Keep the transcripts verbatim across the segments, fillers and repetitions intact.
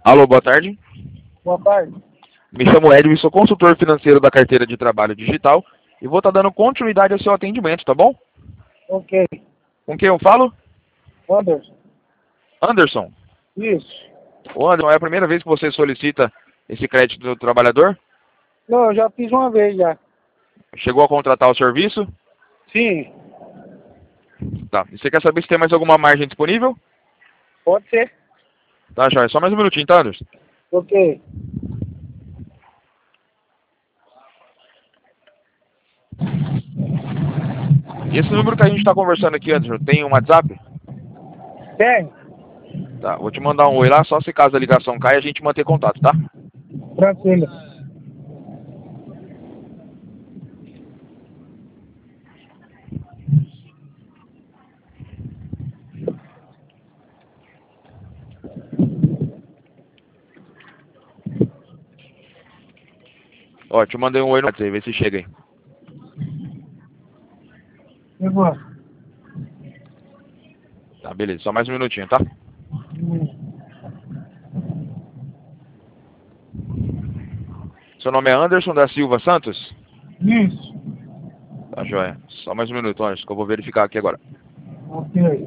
Alô, boa tarde. Boa tarde. Me chamo Edwin, sou consultor financeiro da carteira de trabalho digital e vou estar dando continuidade ao seu atendimento, tá bom? Ok. Com quem eu falo? Anderson. Anderson. Isso. Ô, Anderson, é a primeira vez que você solicita esse crédito do trabalhador? Não, eu já fiz uma vez já. Chegou a contratar o serviço? Sim. Tá. E você quer saber se tem mais alguma margem disponível? Pode ser. Tá, já. É só mais um minutinho, tá, Anderson? Ok. E esse número que a gente está conversando aqui, Anderson, tem um WhatsApp? Tem. Tá, vou te mandar um oi lá, só se caso a ligação caia, a gente manter contato, tá? Tranquilo. Ó, te mandei um oi no WhatsApp, vê se chega aí. Chegou. Tá, beleza, só mais um minutinho, tá? Seu nome é Anderson da Silva Santos? Isso. Tá, joia. Só mais um minuto, Anderson, que eu vou verificar aqui agora. Ok.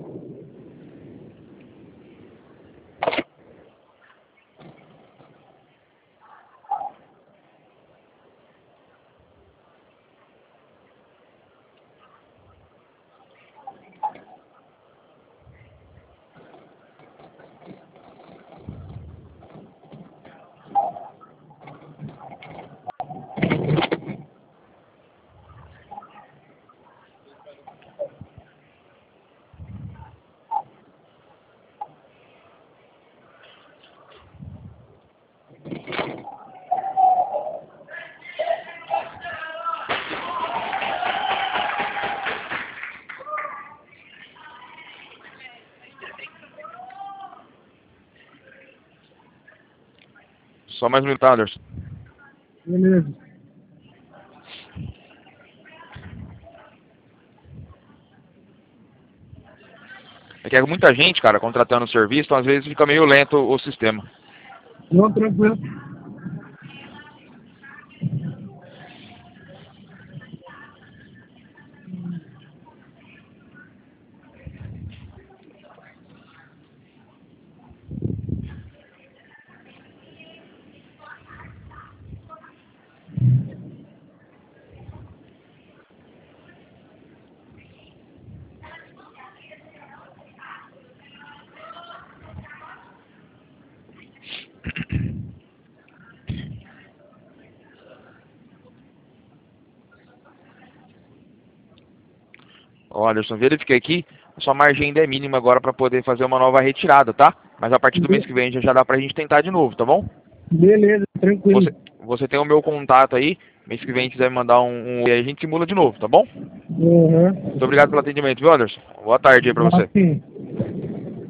Só mais um minuto, tá, Anderson. Beleza. É que é muita gente, cara, contratando o serviço, então às vezes fica meio lento o sistema. Não, tranquilo. Ó, Anderson, verifiquei aqui, a sua margem ainda é mínima agora para poder fazer uma nova retirada, tá? Mas a partir do mês que vem já, já dá pra gente tentar de novo, tá bom? Beleza, tranquilo. Você, você tem o meu contato aí, mês que vem quiser me mandar um, um e aí a gente simula de novo, tá bom? Uhum. Muito obrigado pelo atendimento, viu, Anderson? Boa tarde aí pra você. Assim.